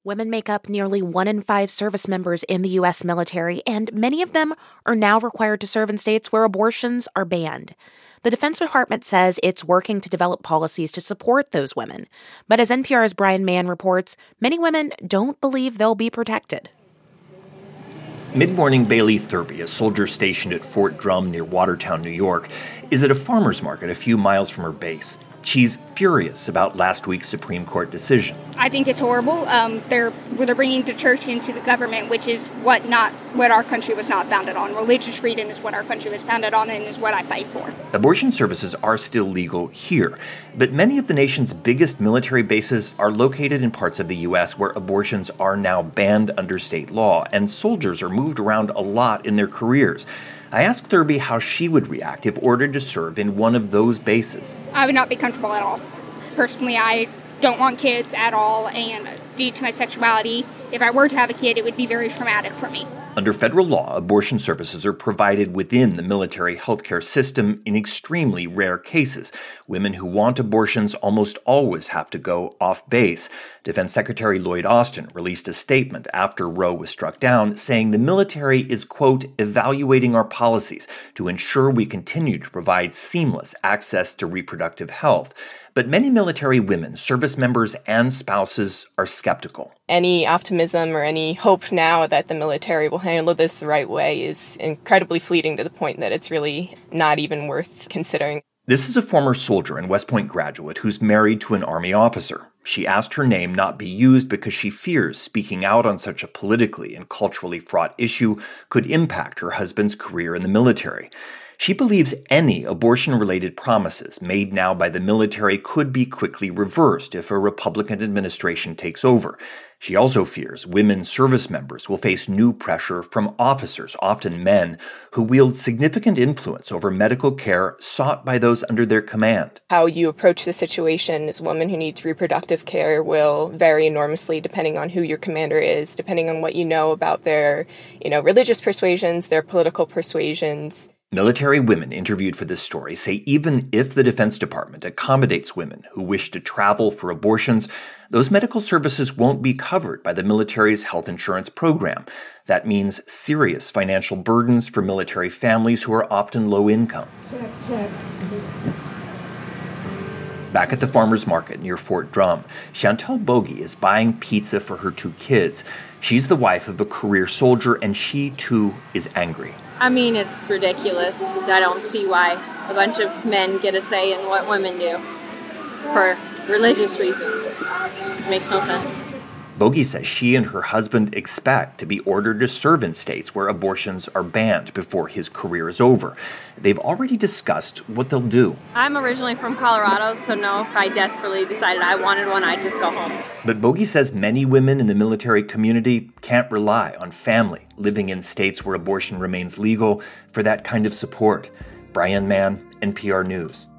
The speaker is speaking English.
Women make up nearly 1 in 5 service members in the U.S. military, and many of them are now required to serve in states where abortions are banned. The Defense Department says it's working to develop policies to support those women. But as NPR's Brian Mann reports, many women don't believe they'll be protected. Mid-morning Bailey Thurby, a soldier stationed at Fort Drum near Watertown, New York, is at a farmer's market a few miles from her base. She's furious about last week's Supreme Court decision. I think it's horrible. They're bringing the church into the government, which is what our country was not founded on. Religious freedom is what our country was founded on and is what I fight for. Abortion services are still legal here, but many of the nation's biggest military bases are located in parts of the U.S. where abortions are now banned under state law, and soldiers are moved around a lot in their careers. I asked Thurby how she would react if ordered to serve in one of those bases. I would not be comfortable at all. Personally, I don't want kids at all, and due to my sexuality, if I were to have a kid, it would be very traumatic for me. Under federal law, abortion services are provided within the military healthcare system in extremely rare cases. Women who want abortions almost always have to go off base. Defense Secretary Lloyd Austin released a statement after Roe was struck down saying the military is, quote, evaluating our policies to ensure we continue to provide seamless access to reproductive health. But many military women, service members, and spouses are skeptical. Any optimism or any hope now that the military will handle this the right way is incredibly fleeting to the point that it's really not even worth considering. This is a former soldier and West Point graduate who's married to an Army officer. She asked her name not be used because she fears speaking out on such a politically and culturally fraught issue could impact her husband's career in the military. She believes any abortion-related promises made now by the military could be quickly reversed if a Republican administration takes over. She also fears women service members will face new pressure from officers, often men, who wield significant influence over medical care sought by those under their command. How you approach the situation as a woman who needs reproductive care will vary enormously depending on who your commander is, depending on what you know about their, religious persuasions, their political persuasions. Military women interviewed for this story say even if the Defense Department accommodates women who wish to travel for abortions, those medical services won't be covered by the military's health insurance program. That means serious financial burdens for military families who are often low income. Back at the farmer's market near Fort Drum, Chantel Bogie is buying pizza for her 2 kids. She's the wife of a career soldier, and she, too, is angry. I mean, it's ridiculous. I don't see why a bunch of men get a say in what women do for religious reasons. It makes no sense. Bogie says she and her husband expect to be ordered to serve in states where abortions are banned before his career is over. They've already discussed what they'll do. I'm originally from Colorado, so no, if I desperately decided I wanted one, I'd just go home. But Bogie says many women in the military community can't rely on family living in states where abortion remains legal for that kind of support. Brian Mann, NPR News.